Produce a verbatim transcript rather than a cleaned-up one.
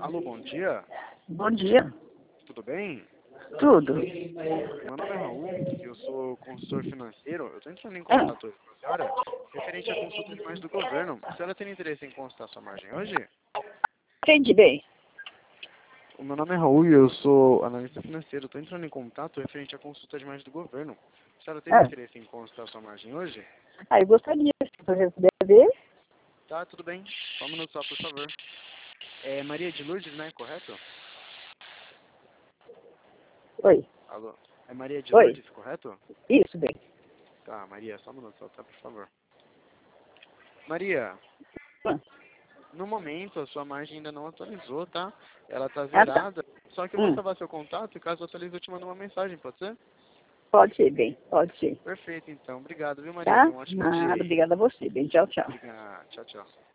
Alô, bom dia. Bom dia. Tudo bem? Tudo. Meu nome é Raul, eu sou consultor financeiro. Eu estou entrando em Ah, contato hoje com a senhora referente à consulta de margem do governo. A senhora tem interesse em consultar sua margem hoje? entendi bem. O meu nome é Raul e eu sou analista financeiro. Estou entrando em contato referente à consulta de margem do governo. A senhora tem Ah, interesse em consultar sua margem hoje? ah eu gostaria, se você puder ver. Tá, tudo bem. Só um minuto só, por favor. É Maria de Lourdes, né? Correto? Oi, Alô? É Maria de oi. Lourdes, correto? Isso, bem. Tá, Maria, só um minuto só, tá, por favor. Maria, Ah, no momento a sua margem ainda não atualizou, tá? Ela tá ah, tá. zerada. Só que eu vou Hum, salvar seu contato e caso atualize eu te mando uma mensagem, pode ser? pode ser, bem. Pode ser. Perfeito, então. Obrigado, viu, Maria? Tá? Tenha um ótimo dia Nada, aí. obrigada a você, bem. Tchau, tchau. Obrigado. Tchau, tchau.